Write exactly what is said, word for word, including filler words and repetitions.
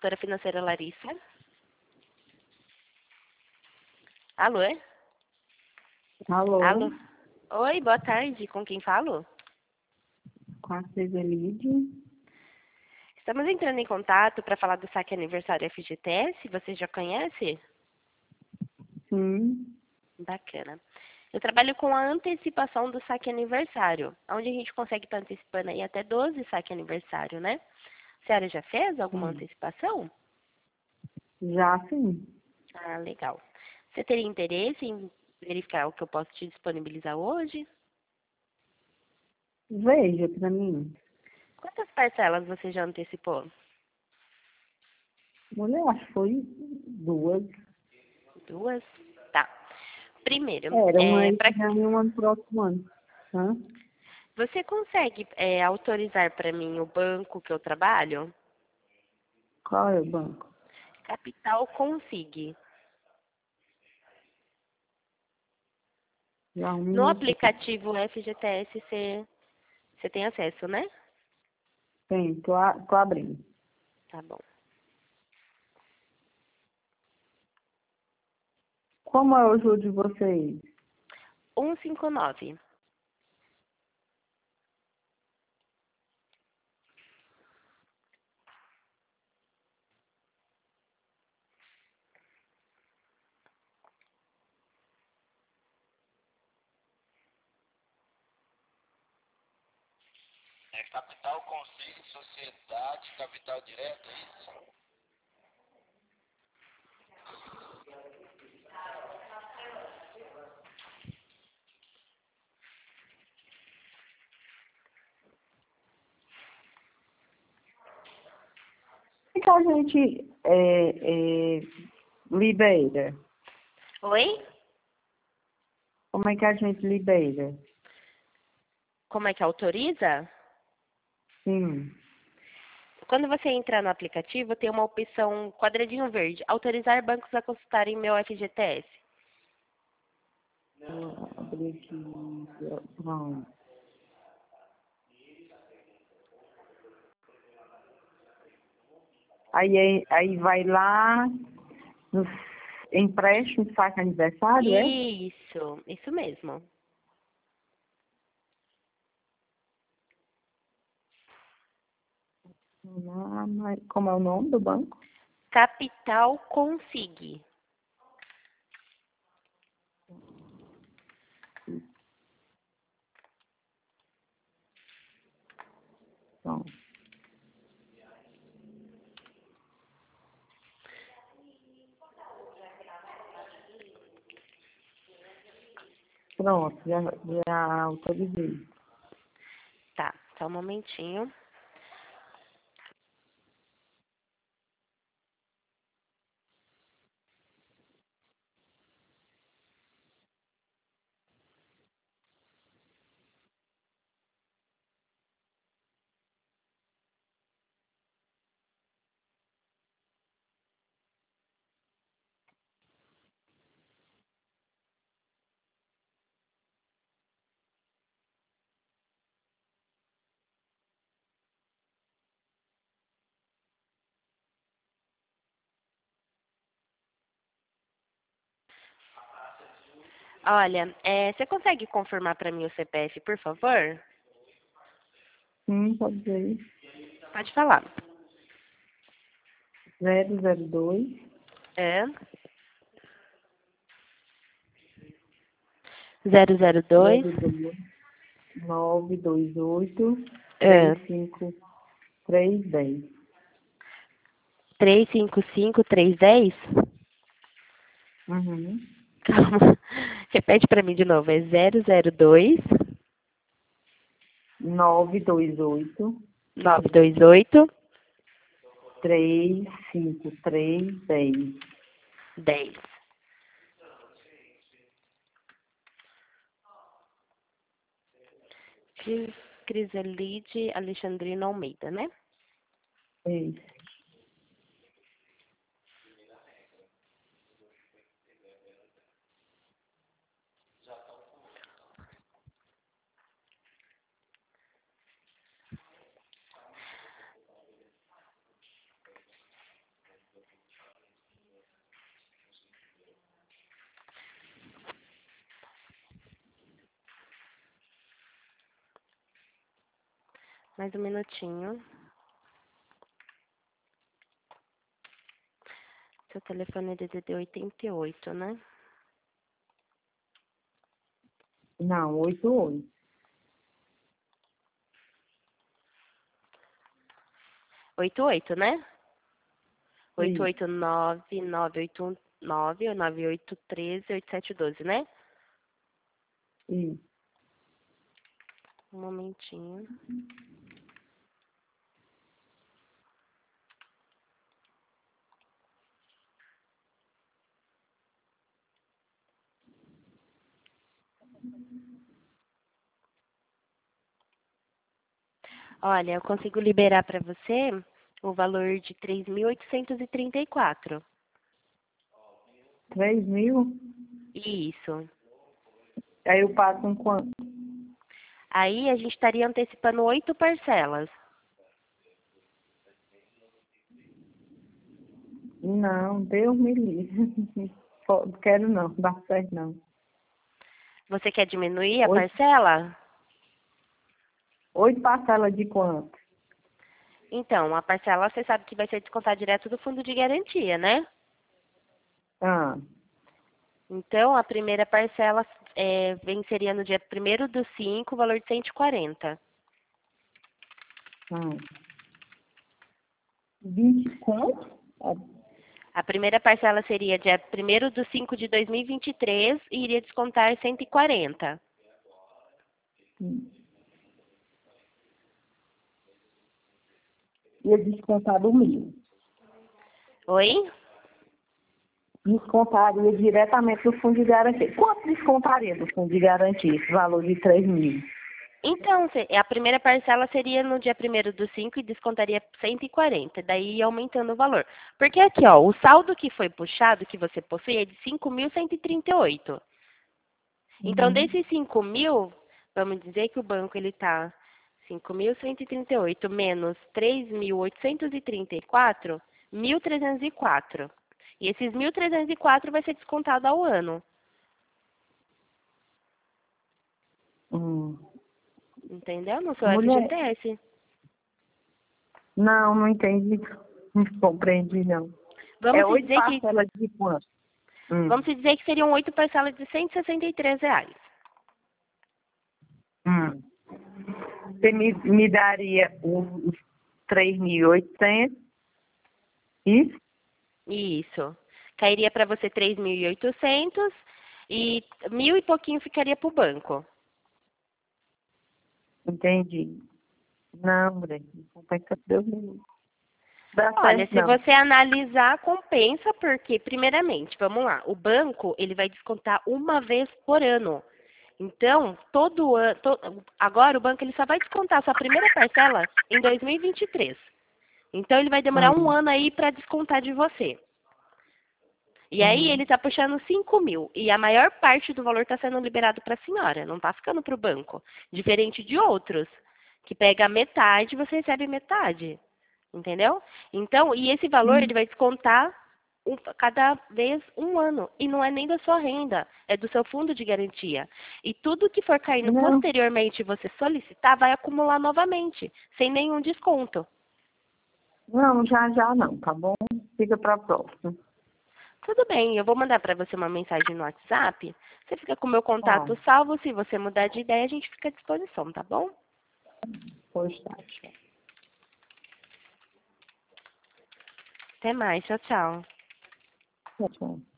Consultora financeira Larissa. Alô? Alô? Alô? Oi, boa tarde. Com quem falo? Com a Ciselide. Estamos entrando em contato para falar do saque aniversário F G T S. Você já conhece? Sim. Bacana. Eu trabalho com a antecipação do saque aniversário, onde a gente consegue estar antecipando aí até doze saque aniversário, né? A senhora já fez alguma Sim. antecipação? Já sim. Ah, legal. Você teria interesse em verificar o que eu posso te disponibilizar hoje? Veja pra mim. Quantas parcelas você já antecipou? Mulher, acho que foi duas. Duas? Tá. Primeiro, Era uma é, pra, esse ano e uma no próximo ano. Hã? você consegue é, autorizar para mim o banco que eu trabalho? Qual é o banco? Capital Consig. Já um No minuto. aplicativo F G T S você, você tem acesso, né? Tem, tô, a- tô abrindo. Tá bom. Como é o jogo de vocês? cento e cinquenta e nove. É capital Consig, sociedade, capital direto, é isso? O que a gente é, é, libera? Oi? Como é que a gente libera? Como é que autoriza? Sim. Quando você entrar no aplicativo, tem uma opção quadradinho verde, autorizar bancos a consultarem meu F G T S. Vou abrir aqui. Pronto. Aí, aí aí vai lá no empréstimo, saca aniversário, é? Isso, isso mesmo. Ah, mas como é o nome do banco? Capital Consig. Pronto. Pronto, já, já autorizei. Tá, só um momentinho. Olha, é, você consegue confirmar para mim o C P F, por favor? Sim, pode dizer. Pode falar. zero zero dois, É. Zero zero dois. zero dois, nove dois oito, É. três cinco três dez. Três cinco cinco três dez. Uhum. Calma. Repete para mim de novo. É zero zero dois. nove dois oito, Nove dois oito. três cinco três dez. Dez. Cris- Criselide Alexandrino Almeida, né? Isso. Mais um minutinho. Seu telefone é D D D oitenta e oito, né? Não, oito oito. oitenta e oito, né? Sim. oito oito nove, nove oito um nove ou nove oito um três, oito sete um dois, né? Sim. Um momentinho. Olha, eu consigo liberar para você o valor de três mil oitocentos e trinta e quatro. Três mil? Isso. Aí eu passo um quanto? Aí a gente estaria antecipando oito parcelas. Não, Deus me livre. Não quero não, não dá certo não. Você quer diminuir a Oito, parcela? oito parcelas de quanto? Então, a parcela você sabe que vai ser descontada direto do fundo de garantia, né? Ah, Então, a primeira parcela é, venceria no dia primeiro do cinco, o valor de cento e quarenta. ah. vinte quanto? Ah, A primeira parcela seria dia primeiro do cinco de dois mil e vinte e três e iria descontar cento e quarenta. hum. Ia descontar do mil. Oi? Descontaria diretamente do fundo de garantia. Quanto descontaria do fundo de garantia, esse valor de três mil? Então, se- a primeira parcela seria no dia primeiro do cinco e descontaria cento e quarenta, daí ia aumentando o valor. Porque aqui, ó, o saldo que foi puxado, que você possui, é de cinco mil cento e trinta e oito. Então, Uhum. desses cinco mil, vamos dizer que o banco ele está cinco mil cento e trinta e oito menos três mil oitocentos e trinta e quatro, mil trezentos e quatro. E esses mil trezentos e quatro vai ser descontado ao ano, Hum. entendeu? No seu Mulher, F G T S. não, não entendi. Não compreendi, não. É Vamos se oito dizer que parcelas de quanto? Hum. Vamos dizer que seriam oito parcelas de cento e sessenta e três reais. Hum. Você me, me daria os três mil e oitocentos? Isso? Isso. Cairia para você três mil e oitocentos e mil e pouquinho ficaria para o banco. Entendi. Não, mulher, não compensa Deus me livre. Dá Olha, certo, se não. você analisar, compensa, porque, primeiramente, vamos lá, o banco ele vai descontar uma vez por ano. Então, todo ano, agora o banco ele só vai descontar a sua primeira parcela em dois mil e vinte e três. Então, ele vai demorar um Hum. ano aí para descontar de você. E aí ele Uhum. está puxando cinco mil. E a maior parte do valor está sendo liberado para a senhora, não está ficando para o banco. Diferente de outros, que pega metade e você recebe metade. Entendeu? Então, e esse valor ele vai descontar um- cada vez um ano. E não é nem da sua renda, é do seu fundo de garantia. E tudo que for caindo Não, posteriormente e você solicitar, vai acumular novamente, sem nenhum desconto. não, já já não, tá bom? Fica para próxima. Tudo bem, eu vou mandar para você uma mensagem no WhatsApp. Você fica com o meu Tá, contato salvo. Se você mudar de ideia, a gente fica à disposição, tá bom? pois tá. Até mais, tchau, tchau. Tchau, tchau.